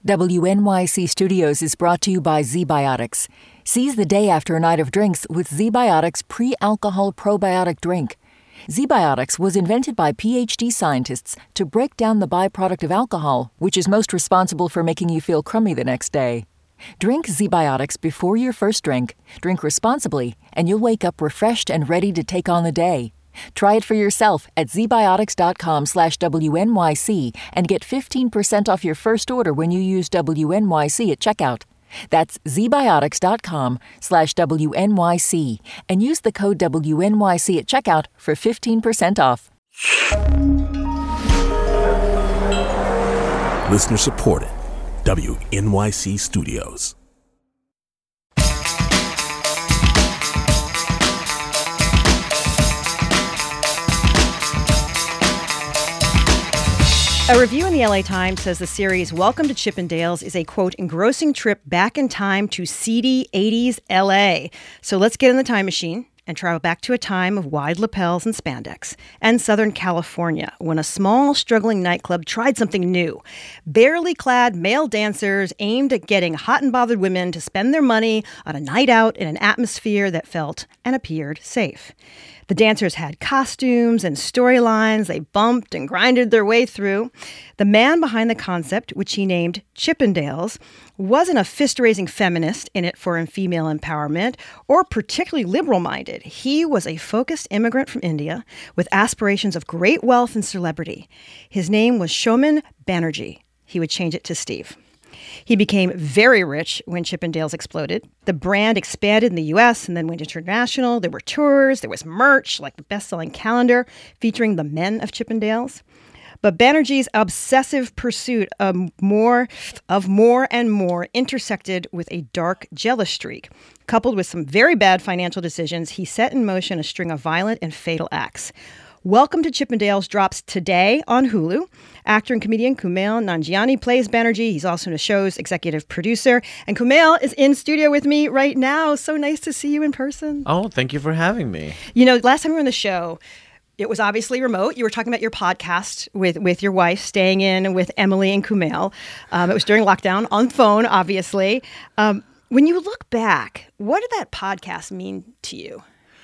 WNYC Studios is brought to you by ZBiotics. Seize the day after a night of drinks with ZBiotics pre-alcohol probiotic drink. ZBiotics was invented by PhD scientists to break down the byproduct of alcohol, which is most responsible for making you feel crummy the next day. Drink ZBiotics before your first drink, drink responsibly, and you'll wake up refreshed and ready to take on the day. Try it for yourself at zbiotics.com/WNYC and get 15% off your first order when you use WNYC at checkout. That's zbiotics.com/WNYC and use the code WNYC at checkout for 15% off. Listener supported. WNYC Studios. A review in the LA Times says the series Welcome to Chippendales is a, quote, engrossing trip back in time to seedy 80s LA. So let's get in the time machine and travel back to a time of wide lapels and spandex and Southern California when a small, struggling nightclub tried something new. Barely clad male dancers aimed at getting hot and bothered women to spend their money on a night out in an atmosphere that felt and appeared safe. The dancers had costumes and storylines they bumped and grinded their way through. The man behind the concept, which he named Chippendales, wasn't a fist-raising feminist in it for female empowerment or particularly liberal-minded. He was a focused immigrant from India with aspirations of great wealth and celebrity. His name was Shoman Banerjee. He would change it to Steve. He became very rich when Chippendales exploded. The brand expanded in the U.S. and then went international. There were tours. There was merch, like the best-selling calendar featuring the men of Chippendales. But Banerjee's obsessive pursuit of more and more intersected with a dark, jealous streak. Coupled with some very bad financial decisions, he set in motion a string of violent and fatal acts. Welcome to Chippendales drops today on Hulu. Actor and comedian Kumail Nanjiani plays Banerjee. He's also the show's executive producer. And Kumail is in studio with me right now. So nice to see you in person. Oh, thank you for having me. You know, last time we were on the show, it was obviously remote. You were talking about your podcast with your wife, Staying In with Emily and Kumail. It was during lockdown, on phone, obviously. When you look back, what did that podcast mean to you?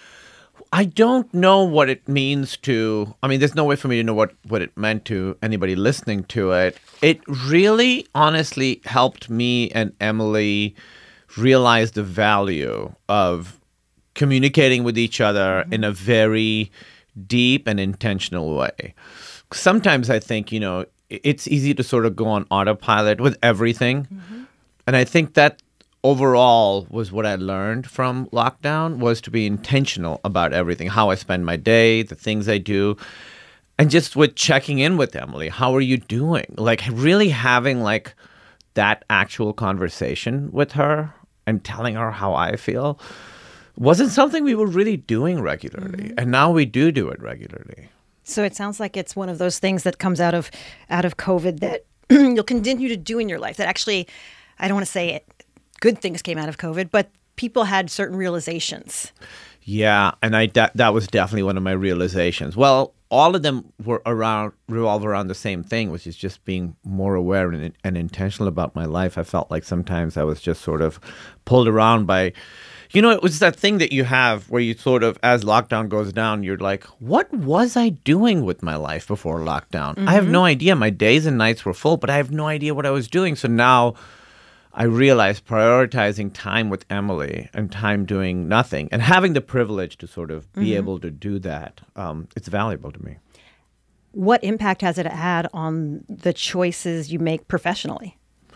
I don't know what it means to, there's no way for me to know what it meant to anybody listening to it. It really, honestly helped me and Emily realize the value of communicating with each other in a very deep and intentional way. Sometimes I think, it's easy to sort of go on autopilot with everything. Mm-hmm. And I think that overall was what I learned from lockdown, was to be intentional about everything, how I spend my day, the things I do, and just with checking in with Emily. How are you doing? Like really having like that actual conversation with her and telling her how I feel wasn't something we were really doing regularly. Mm-hmm. And now we do it regularly. So it sounds like it's one of those things that comes out of COVID that you'll continue to do in your life, that actually, I don't want to say it, good things came out of COVID, but people had certain realizations. Yeah, and that was definitely one of my realizations. Well, all of them revolve around the same thing, which is just being more aware and intentional about my life. I felt like sometimes I was just sort of pulled around by, it was that thing that you have where you sort of, as lockdown goes down, you're like, what was I doing with my life before lockdown? Mm-hmm. I have no idea. My days and nights were full, but I have no idea what I was doing. So now I realized prioritizing time with Emily and time doing nothing and having the privilege to sort of be able to do that, it's valuable to me. What impact has it had on the choices you make professionally?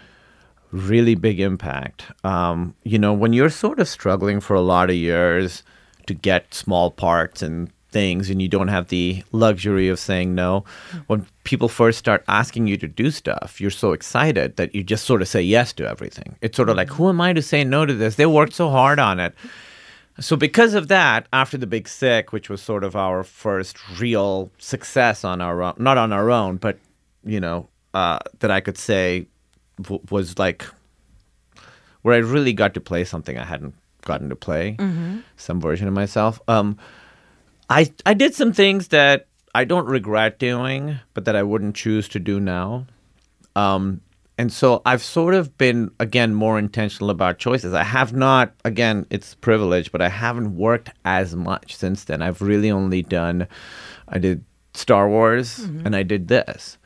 Really big impact. When you're sort of struggling for a lot of years to get small parts and things and you don't have the luxury of saying no. When people first start asking you to do stuff, you're so excited that you just sort of say yes to everything. It's sort of like, who am I to say no to this? They worked so hard on it. So because of that, after The Big Sick, which was sort of our first real success on our own, not on our own, but, that I could say was like where I really got to play something I hadn't gotten to play, some version of myself. I did some things that I don't regret doing, but that I wouldn't choose to do now. And so I've sort of been, again, more intentional about choices. I have not, again, it's privilege, but I haven't worked as much since then. I've really only I did Star Wars and I did this.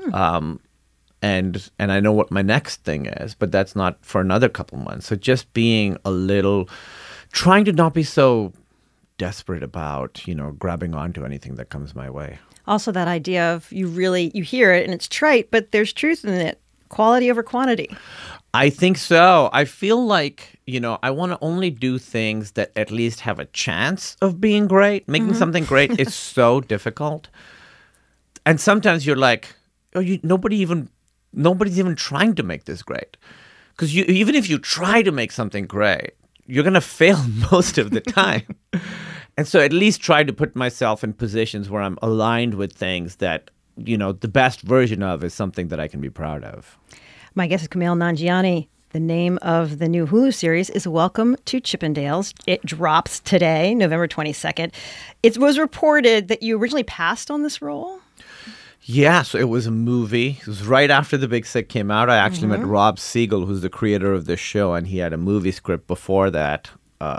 And I know what my next thing is, but that's not for another couple months. So just being trying to not be so desperate about, grabbing onto anything that comes my way. Also, that idea of you hear it and it's trite, but there's truth in it. Quality over quantity. I think so. I feel like, I want to only do things that at least have a chance of being great. Making something great is so difficult. And sometimes you're like, nobody's even trying to make this great. Because even if you try to make something great, you're going to fail most of the time. And so at least try to put myself in positions where I'm aligned with things that, the best version of is something that I can be proud of. My guest is Kumail Nanjiani. The name of the new Hulu series is Welcome to Chippendales. It drops today, November 22nd. It was reported that you originally passed on this role. Yeah, so it was a movie. It was right after The Big Sick came out. I actually met Rob Siegel, who's the creator of this show, and he had a movie script before that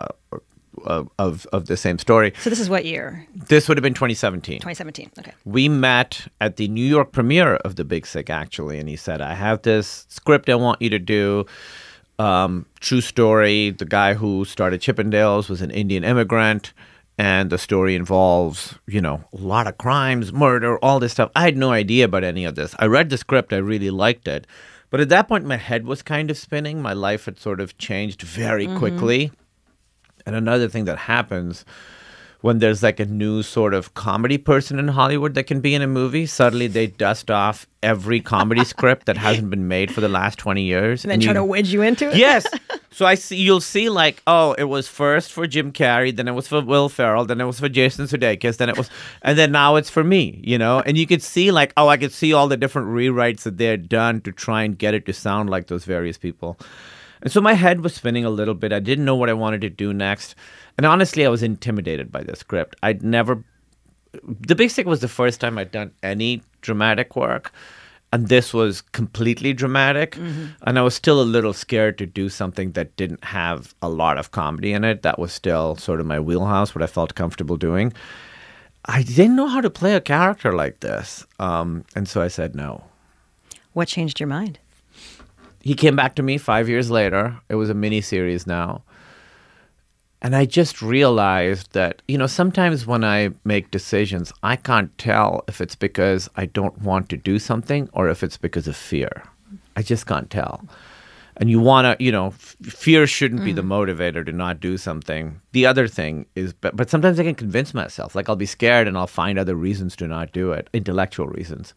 of the same story. So this is what year? This would have been 2017. 2017, okay. We met at the New York premiere of The Big Sick, actually, and he said, I have this script I want you to do. True story. The guy who started Chippendales was an Indian immigrant. And the story involves, a lot of crimes, murder, all this stuff. I had no idea about any of this. I read the script. I really liked it. But at that point, my head was kind of spinning. My life had sort of changed very quickly. And another thing that happens when there's like a new sort of comedy person in Hollywood that can be in a movie, suddenly they dust off every comedy script that hasn't been made for the last 20 years. And then try to wedge you into it? Yes. So you'll see like, it was first for Jim Carrey, then it was for Will Ferrell, then it was for Jason Sudeikis, and then now it's for me, And you could see like, I could see all the different rewrites that they had done to try and get it to sound like those various people. And so my head was spinning a little bit. I didn't know what I wanted to do next. And honestly, I was intimidated by the script. The Big Sick was the first time I'd done any dramatic work. And this was completely dramatic. And I was still a little scared to do something that didn't have a lot of comedy in it. That was still sort of my wheelhouse, what I felt comfortable doing. I didn't know how to play a character like this. And so I said no. What changed your mind? He came back to me 5 years later. It was a miniseries now. And I just realized that, sometimes when I make decisions, I can't tell if it's because I don't want to do something or if it's because of fear. I just can't tell. And you want to, fear shouldn't be the motivator to not do something. The other thing is, but sometimes I can convince myself. Like I'll be scared and I'll find other reasons to not do it, intellectual reasons.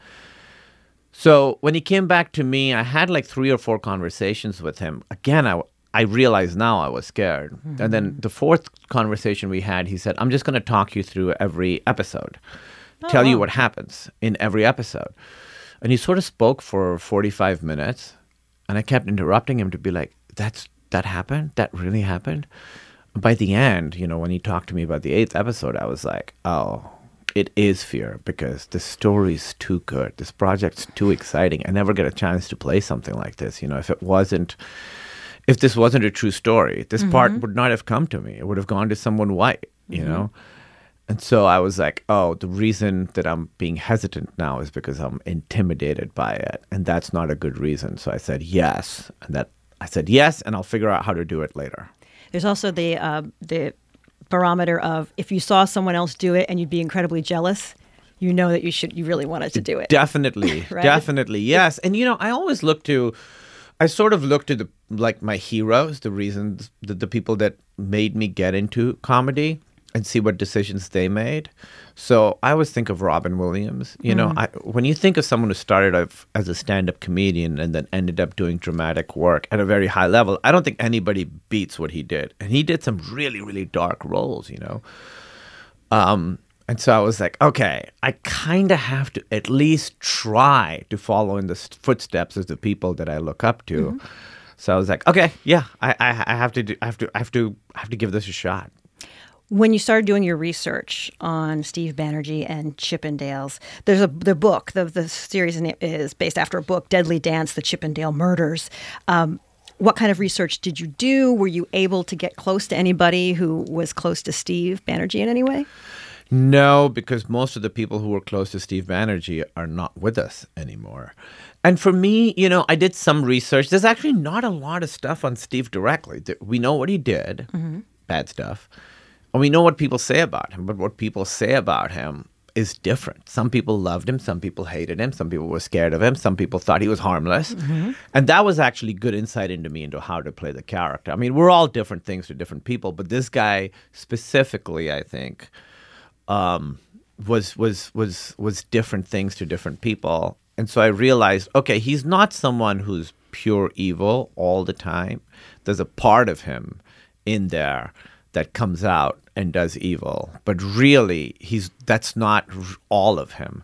So when he came back to me, I had like 3 or 4 conversations with him. Again, I realized now I was scared. And then the 4th conversation we had, he said, I'm just going to talk you through every episode, tell you what happens in every episode. And he sort of spoke for 45 minutes. And I kept interrupting him to be like, that happened? That really happened? By the end, when he talked to me about the 8th episode, I was like, oh, it is fear because the story's too good. This project's too exciting. I never get a chance to play something like this. If this wasn't a true story, this part would not have come to me. It would have gone to someone white, And so I was like, the reason that I'm being hesitant now is because I'm intimidated by it. And that's not a good reason. So I said yes. And I'll figure out how to do it later. There's also the barometer of if you saw someone else do it and you'd be incredibly jealous, that you really wanted to do it. Definitely. Right? Definitely. Yes. And, I sort of look to my heroes, the reasons, the people that made me get into comedy and see what decisions they made. So I always think of Robin Williams. When you think of someone who started off as a stand-up comedian and then ended up doing dramatic work at a very high level, I don't think anybody beats what he did. And he did some really, really dark roles, And so I was like, okay, I kind of have to at least try to follow in the footsteps of the people that I look up to. So I was like, okay, yeah, I have to give this a shot. When you started doing your research on Steve Banerjee and Chippendales, there's the book, the series is based after a book, Deadly Dance, The Chippendale Murders. What kind of research did you do? Were you able to get close to anybody who was close to Steve Banerjee in any way? No, because most of the people who were close to Steve Banerjee are not with us anymore. And for me, I did some research. There's actually not a lot of stuff on Steve directly. We know what he did, bad stuff. And we know what people say about him, but what people say about him is different. Some people loved him, some people hated him, some people were scared of him, some people thought he was harmless. And that was actually good insight into me, into how to play the character. I mean, we're all different things to different people, but this guy specifically, I think, was different things to different people. And so I realized, okay, he's not someone who's pure evil all the time. There's a part of him in there that comes out and does evil, but really that's not all of him.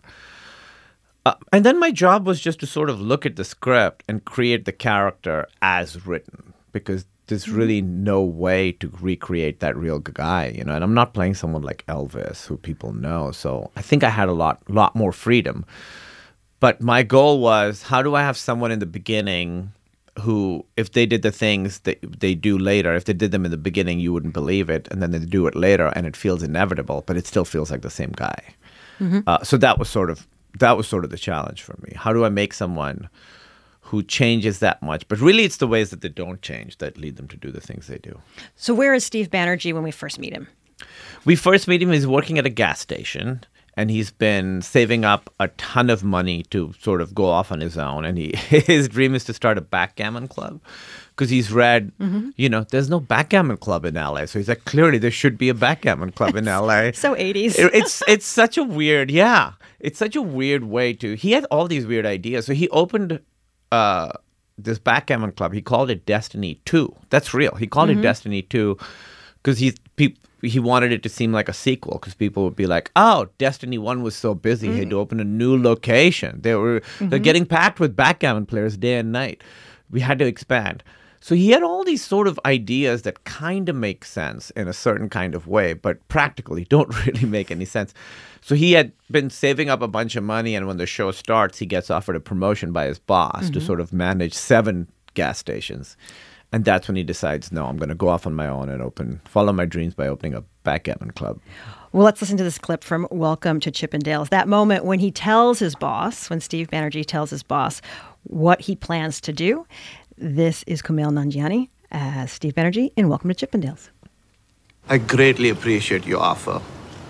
And then my job was just to sort of look at the script and create the character as written, because there's really no way to recreate that real guy, and I'm not playing someone like Elvis who people know. So I think I had a lot more freedom. But my goal was, how do I have someone in the beginning who, if they did the things that they do later, if they did them in the beginning, you wouldn't believe it, and then they do it later, and it feels inevitable, but it still feels like the same guy. So that was sort of the challenge for me. How do I make someone who changes that much? But really, it's the ways that they don't change that lead them to do the things they do. So where is Steve Banerjee when we first meet him? We first meet him, he's working at a gas station. And he's been saving up a ton of money to sort of go off on his own. And his dream is to start a backgammon club, because he's read, there's no backgammon club in LA. So he's like, clearly there should be a backgammon club in LA. So 80s. It's such a weird, it's such a weird way to, he had all these weird ideas. So he opened this backgammon club. He called it Destiny 2. That's real. He called it Destiny 2 because he wanted it to seem like a sequel, because people would be like, oh, Destiny 1 was so busy, he had to open a new location. They're getting packed with backgammon players day and night. We had to expand. So he had all these sort of ideas that kind of make sense in a certain kind of way, but practically don't really make any sense. So he had been saving up a bunch of money, and when the show starts, he gets offered a promotion by his boss to sort of manage 7 gas stations. And that's when he decides, no, I'm going to go off on my own and follow my dreams by opening a backgammon club. Well, let's listen to this clip from Welcome to Chippendales. That moment when he tells his boss, when Steve Banerjee tells his boss what he plans to do. This is Kumail Nanjiani as Steve Banerjee in Welcome to Chippendales. I greatly appreciate your offer,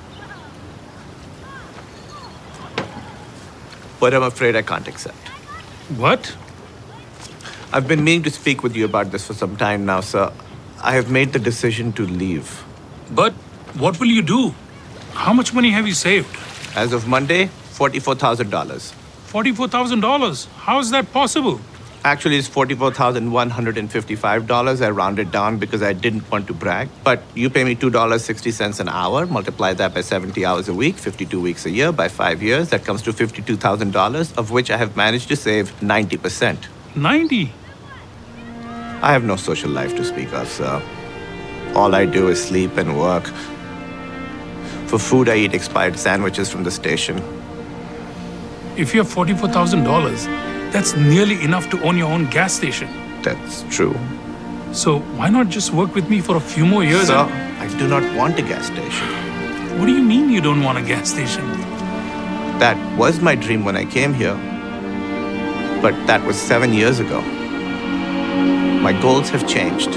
but I'm afraid I can't accept. What? I've been meaning to speak with you about this for some time now, sir. I have made the decision to leave. But what will you do? How much money have you saved? As of Monday, $44,000. $44,000? How is that possible? Actually, it's $44,155. I rounded down because I didn't want to brag. But you pay me $2.60 an hour, multiply that by 70 hours a week, 52 weeks a year, by 5 years, that comes to $52,000, of which I have managed to save 90%. 90? I have no social life to speak of, sir. All I do is sleep and work. For food, I eat expired sandwiches from the station. If you have $44,000, that's nearly enough to own your own gas station. That's true. So why not just work with me for a few more years? Sir, I do not want a gas station. What do you mean you don't want a gas station? That was my dream when I came here. But that was 7 years ago. My goals have changed.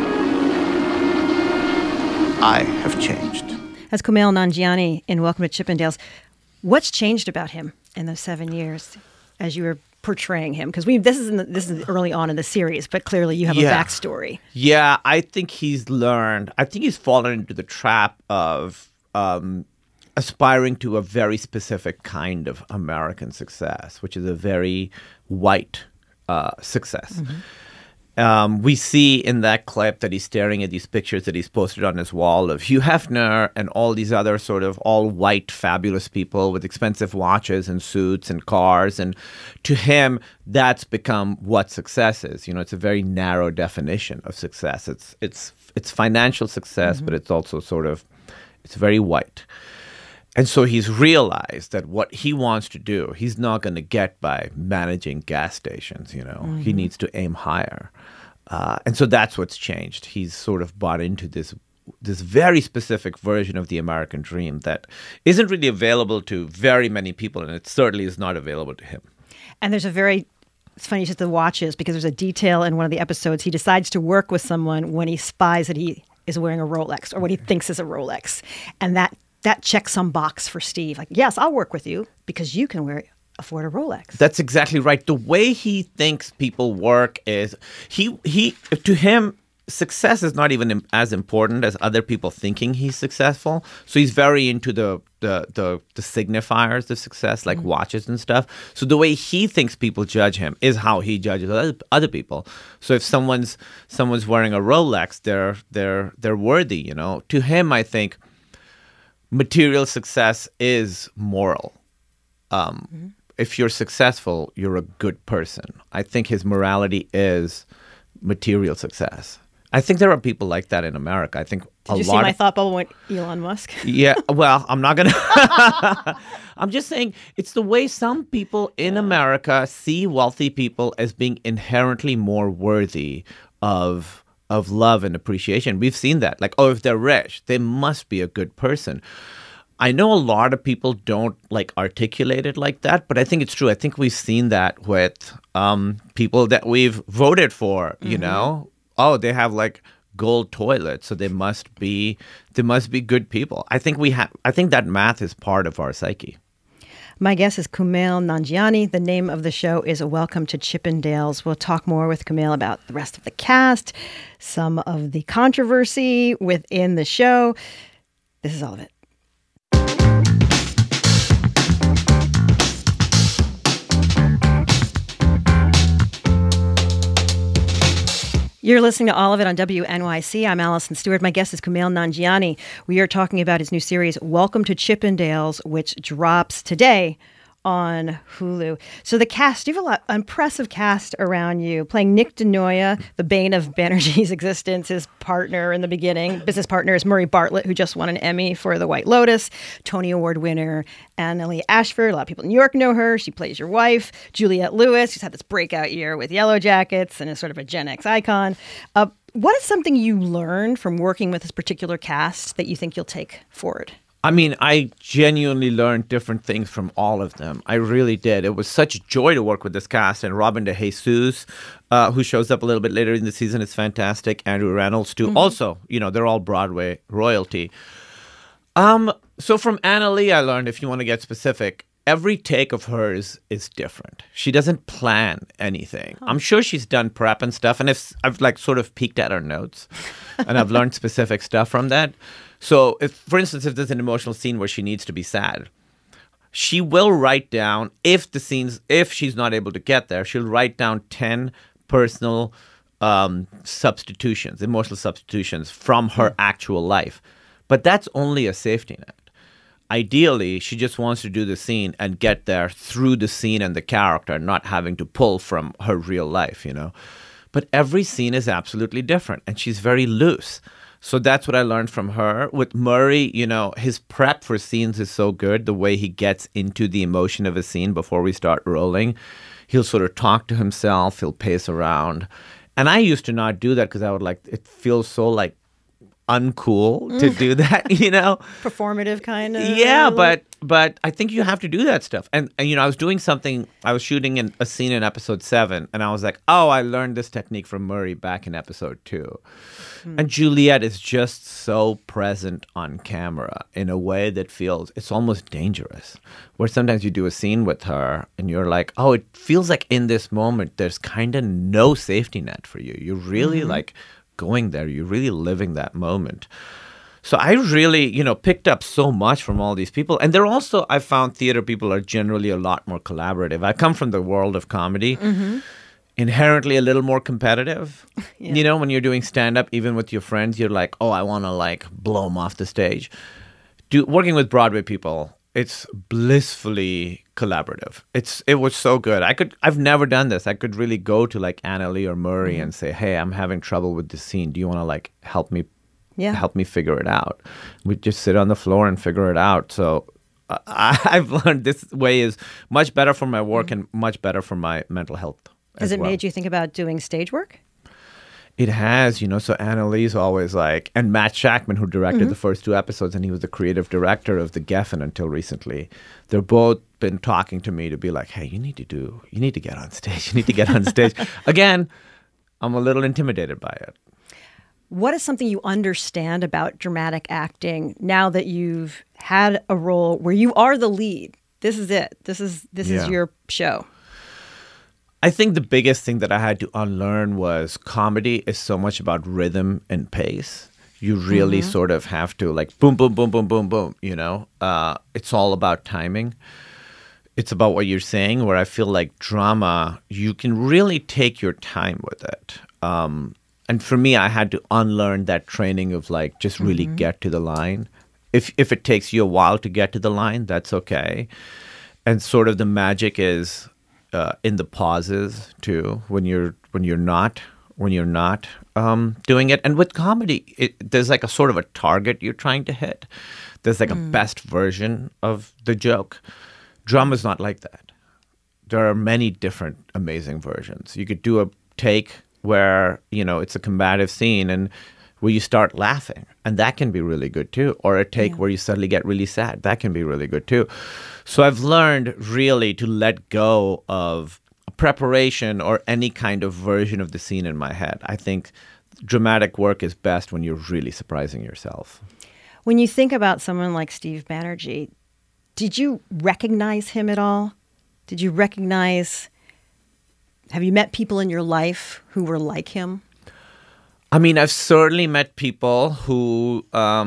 I have changed. As Kumail Nanjiani in Welcome to Chippendales, what's changed about him in those 7 years as you were portraying him? Because this is early on in the series, but clearly you have a backstory. Yeah, I think he's learned. I think he's fallen into the trap of aspiring to a very specific kind of American success, which is a very white success. We see in that clip that he's staring at these pictures that he's posted on his wall of Hugh Hefner and all these other sort of all white, fabulous people with expensive watches and suits and cars. And to him, that's become what success is. You know, it's a very narrow definition of success. It's financial success, but it's also it's very white. And so he's realized that what he wants to do, he's not going to get by managing gas stations, you know. He needs to aim higher. And so that's what's changed. He's sort of bought into this very specific version of the American dream that isn't really available to very many people, and it certainly is not available to him. And it's funny you said the watches, because there's a detail in one of the episodes. He decides to work with someone when he spies that he is wearing a Rolex, or what he thinks is a Rolex. And that checks some box for Steve. Like, yes, I'll work with you because you can afford a Rolex. That's exactly right. The way he thinks people work is he to him, success is not even as important as other people thinking he's successful. So he's very into the signifiers of success, like watches and stuff. So the way he thinks people judge him is how he judges other people. So if someone's wearing a Rolex, they're worthy, you know. To him, I think material success is moral. If you're successful, you're a good person. I think his morality is material success. I think there are people like that in America. I think Did you see my thought bubble went Elon Musk? Yeah, well, I'm not going to. I'm just saying it's the way some people in America see wealthy people as being inherently more worthy of love and appreciation. We've seen that. Like, oh, if they're rich, they must be a good person. I know a lot of people don't like articulate it like that, but I think it's true. I think we've seen that with people that we've voted for, you know? Oh, they have like gold toilets, so they must be good people. I think that math is part of our psyche. My guest is Kumail Nanjiani. The name of the show is Welcome to Chippendales. We'll talk more with Kumail about the rest of the cast, some of the controversy within the show. This is all of it. You're listening to All of It on WNYC. I'm Allison Stewart. My guest is Kumail Nanjiani. We are talking about his new series, Welcome to Chippendales, which drops today on Hulu. So the cast, you have impressive cast around you, playing Nick DeNoia, the bane of Banerjee's existence. His partner in the beginning, business partner, is Murray Bartlett, who just won an Emmy for The White Lotus. Tony Award winner Annaleigh Ashford. A lot of people in New York know her. She plays your wife. Juliette Lewis, who's had this breakout year with Yellow Jackets and is sort of a Gen X icon. What is something you learned from working with this particular cast that you think you'll take forward? I mean, I genuinely learned different things from all of them. I really did. It was such a joy to work with this cast. And Robin DeJesus, who shows up a little bit later in the season, is fantastic. Andrew Reynolds, too. Also, you know, they're all Broadway royalty. So from Annaleigh, I learned, if you want to get specific, every take of hers is different. She doesn't plan anything. I'm sure she's done prep and stuff. And I've like sort of peeked at her notes and I've learned specific stuff from that. So, for instance, if there's an emotional scene where she needs to be sad, she will write down, if she's not able to get there, she'll write down 10 personal substitutions, emotional substitutions from her actual life. But that's only a safety net. Ideally, she just wants to do the scene and get there through the scene and the character, not having to pull from her real life, you know. But every scene is absolutely different, and she's very loose. So that's what I learned from her. With Murray, you know, his prep for scenes is so good. The way he gets into the emotion of a scene before we start rolling. He'll sort of talk to himself. He'll pace around. And I used to not do that because I would it feels so like uncool to do that, you know? Performative kind of. Yeah, but I think you have to do that stuff. And you know, I was shooting a scene in episode 7, and I was like, oh, I learned this technique from Murray back in episode 2. And Juliette is just so present on camera in a way that feels, it's almost dangerous. Where sometimes you do a scene with her and you're like, oh, it feels like in this moment, there's kind of no safety net for you. You're really like going there. You're really living that moment. So I really, you know, picked up so much from all these people. And they're also, I found theater people are generally a lot more collaborative. I come from the world of comedy. inherently a little more competitive. You know, when you're doing stand-up, even with your friends, you're like, oh, I want to like blow them off the stage. Working with Broadway people, it's blissfully collaborative. It was so good. I've never done this. I could really go to like Anna Lee or Murray and say, hey, I'm having trouble with this scene. Do you want to like help me figure it out? We just sit on the floor and figure it out. So I've learned this way is much better for my work and much better for my mental health. Has it made you think about doing stage work? It has, you know, so Anna Lee's always like, and Matt Shackman, who directed the first 2 episodes, and he was the creative director of The Geffen until recently. They're both been talking to me to be like, hey, you need to get on stage. You need to get on stage. Again, I'm a little intimidated by it. What is something you understand about dramatic acting now that you've had a role where you are the lead? This is it. This is your show. I think the biggest thing that I had to unlearn was comedy is so much about rhythm and pace. You really sort of have to like boom, boom, boom, boom, boom, boom, you know? It's all about timing. It's about what you're saying, where I feel like drama, you can really take your time with it. And for me, I had to unlearn that training of like just really get to the line. If it takes you a while to get to the line, that's okay. And sort of the magic is in the pauses too, when you're not doing it. And with comedy, there's like a sort of a target you're trying to hit. There's like a best version of the joke. Drama's not like that. There are many different amazing versions. You could do a take where, you know, it's a combative scene and where you start laughing, and that can be really good too. Or a take where you suddenly get really sad. That can be really good too. So I've learned really to let go of preparation or any kind of version of the scene in my head. I think dramatic work is best when you're really surprising yourself. When you think about someone like Steve Banerjee, did you recognize him at all? Have you met people in your life who were like him? I mean, I've certainly met people who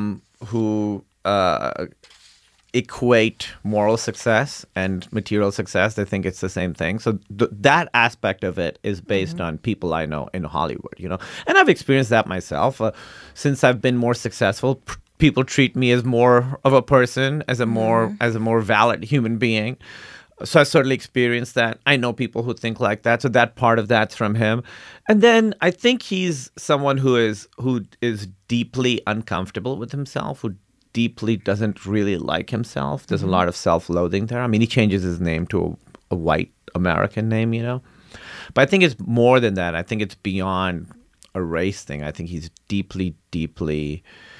equate moral success and material success. They think it's the same thing. So that aspect of it is based on people I know in Hollywood, you know. And I've experienced that myself. Since I've been more successful, people treat me as more of a person, as a more valid human being. So I certainly experienced that. I know people who think like that. So that part of that's from him. And then I think he's someone who is deeply uncomfortable with himself, who deeply doesn't really like himself. There's a lot of self-loathing there. I mean, he changes his name to a white American name, you know. But I think it's more than that. I think it's beyond a race thing. I think he's deeply, deeply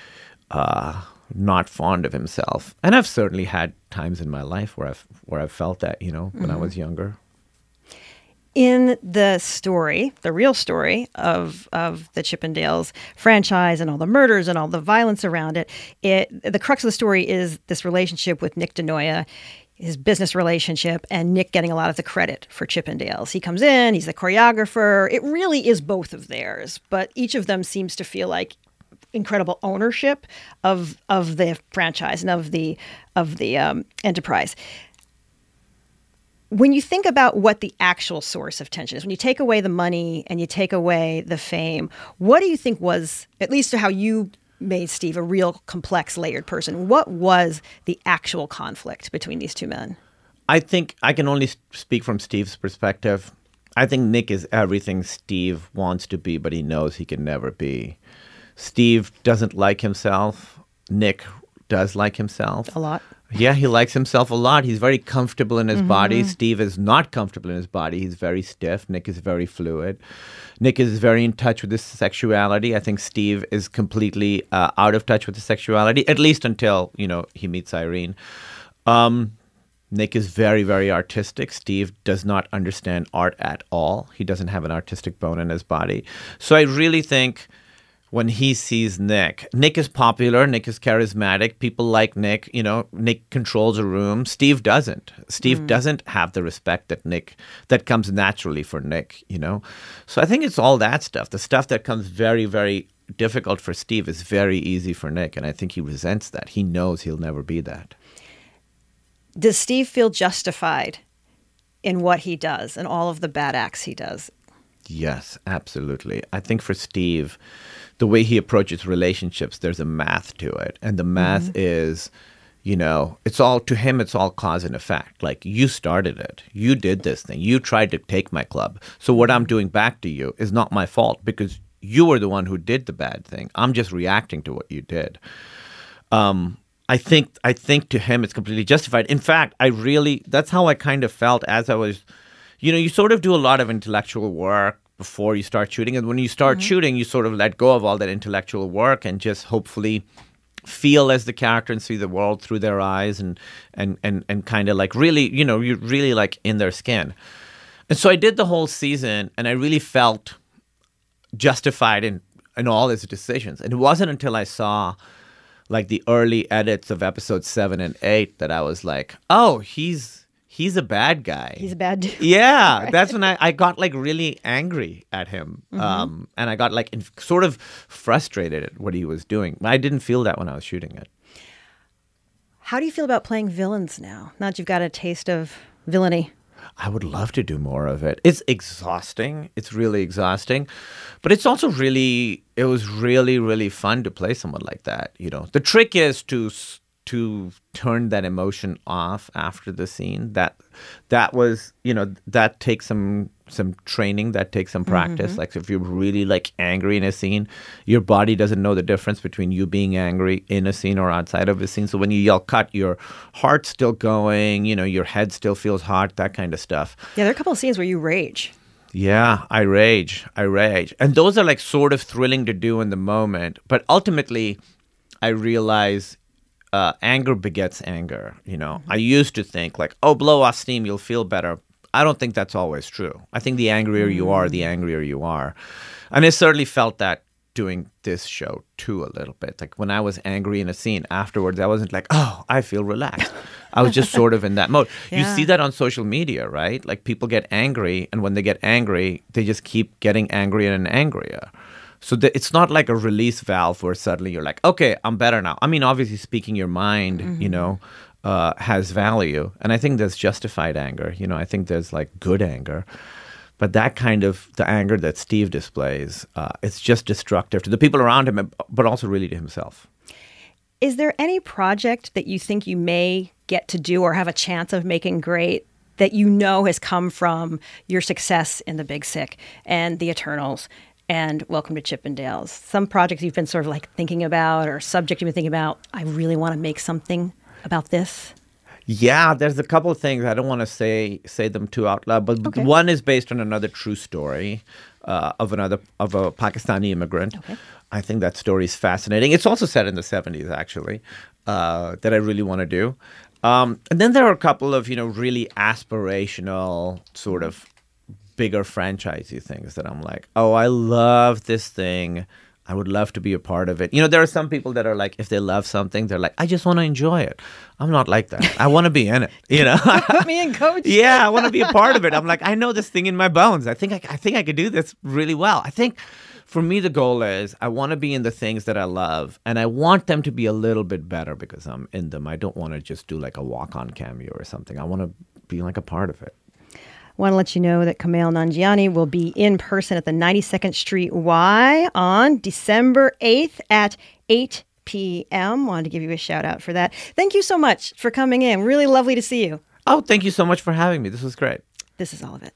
not fond of himself. And I've certainly had times in my life where I've felt that, you know, when I was younger. In the story, the real story of the Chippendales franchise and all the murders and all the violence around it, the crux of the story is this relationship with Nick DeNoia, his business relationship, and Nick getting a lot of the credit for Chippendales. He comes in, he's the choreographer. It really is both of theirs, but each of them seems to feel like incredible ownership of the franchise and of the enterprise. When you think about what the actual source of tension is, when you take away the money and you take away the fame, what do you think was, at least to how you made Steve a real complex, layered person, what was the actual conflict between these two men? I think I can only speak from Steve's perspective. I think Nick is everything Steve wants to be, but he knows he can never be. Steve doesn't like himself. Nick does like himself. A lot. Yeah, he likes himself a lot. He's very comfortable in his body. Steve is not comfortable in his body. He's very stiff. Nick is very fluid. Nick is very in touch with his sexuality. I think Steve is completely out of touch with his sexuality, at least until, you know, he meets Irene. Nick is very, very artistic. Steve does not understand art at all. He doesn't have an artistic bone in his body. So I really think when he sees Nick is popular, Nick is charismatic, people like Nick, you know, Nick controls a room. Steve doesn't. Steve doesn't have the respect that comes naturally for Nick, you know. So I think it's all that stuff. The stuff that comes very, very difficult for Steve is very easy for Nick, and I think he resents that. He knows he'll never be that. Does Steve feel justified in what he does and all of the bad acts he does? Yes, absolutely. I think for Steve, the way he approaches relationships, there's a math to it. And the math is, it's all, to him, it's all cause and effect. Like, you started it. You did this thing. You tried to take my club. So what I'm doing back to you is not my fault because you were the one who did the bad thing. I'm just reacting to what you did. I think to him it's completely justified. In fact, that's how I kind of felt as I was, you sort of do a lot of intellectual work before you start shooting. And when you start shooting, you sort of let go of all that intellectual work and just hopefully feel as the character and see the world through their eyes and kind of like really, you're really like in their skin. And so I did the whole season and I really felt justified in all his decisions. And it wasn't until I saw like the early edits of episodes 7 and 8 that I was like, oh, he's a bad guy. He's a bad dude. Yeah, Right. that's when I got like really angry at him. And I got like sort of frustrated at what he was doing. I didn't feel that when I was shooting it. How do you feel about playing villains now that you've got a taste of villainy? I would love to do more of it. It's exhausting. It's really exhausting. But it's also it was really, really fun to play someone like that. The trick is to turn that emotion off after the scene. That was, that takes some training, that takes some practice. Like if you're really like angry in a scene, your body doesn't know the difference between you being angry in a scene or outside of a scene. So when you yell cut, your heart's still going, your head still feels hot, that kind of stuff. Yeah, there are a couple of scenes where you rage. Yeah, I rage. And those are like sort of thrilling to do in the moment. But ultimately, I realize anger begets anger. I used to think like, oh, blow off steam, you'll feel better. I don't think that's always true. I think the angrier you are, the angrier you are. And I certainly felt that doing this show too a little bit. Like when I was angry in a scene afterwards, I wasn't like, oh, I feel relaxed. I was just sort of in that mode. Yeah. You see that on social media, right? Like people get angry, and when they get angry, they just keep getting angrier and angrier. So it's not like a release valve where suddenly you're like, okay, I'm better now. I mean, obviously speaking your mind, has value. And I think there's justified anger. I think there's like good anger. But that kind of the anger that Steve displays, it's just destructive to the people around him, but also really to himself. Is there any project that you think you may get to do or have a chance of making great that has come from your success in The Big Sick and The Eternals and Welcome to Chippendales? Some projects you've been sort of like thinking about or subject you've been thinking about, I really want to make something about this? Yeah, there's a couple of things. I don't want to say them too out loud, but Okay. one is based on another true story of a Pakistani immigrant. Okay. I think that story is fascinating. It's also set in the 70s, actually, that I really want to do. And then there are a couple of, really aspirational sort of bigger franchisey things that I'm like, oh, I love this thing. I would love to be a part of it. There are some people that are like, if they love something, they're like, I just want to enjoy it. I'm not like that. I want to be in it. Put me in, coach. Yeah, I want to be a part of it. I'm like, I know this thing in my bones. I think I could do this really well. I think for me, the goal is I want to be in the things that I love, and I want them to be a little bit better because I'm in them. I don't want to just do like a walk-on cameo or something. I want to be like a part of it. Want to let you know that Kumail Nanjiani will be in person at the 92nd Street Y on December 8th at 8 p.m. Wanted to give you a shout out for that. Thank you so much for coming in. Really lovely to see you. Oh, thank you so much for having me. This was great. This is all of it.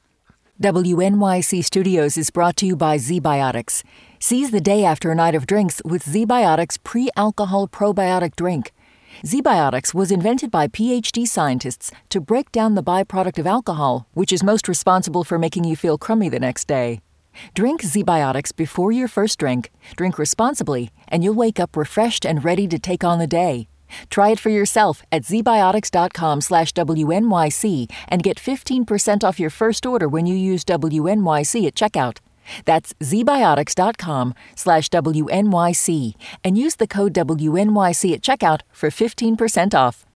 WNYC Studios is brought to you by ZBiotics. Seize the day after a night of drinks with ZBiotics pre-alcohol probiotic drink. ZBiotics was invented by PhD scientists to break down the byproduct of alcohol, which is most responsible for making you feel crummy the next day. Drink ZBiotics before your first drink, drink responsibly, and you'll wake up refreshed and ready to take on the day. Try it for yourself at zbiotics.com/WNYC and get 15% off your first order when you use WNYC at checkout. That's zbiotics.com/WNYC and use the code WNYC at checkout for 15% off.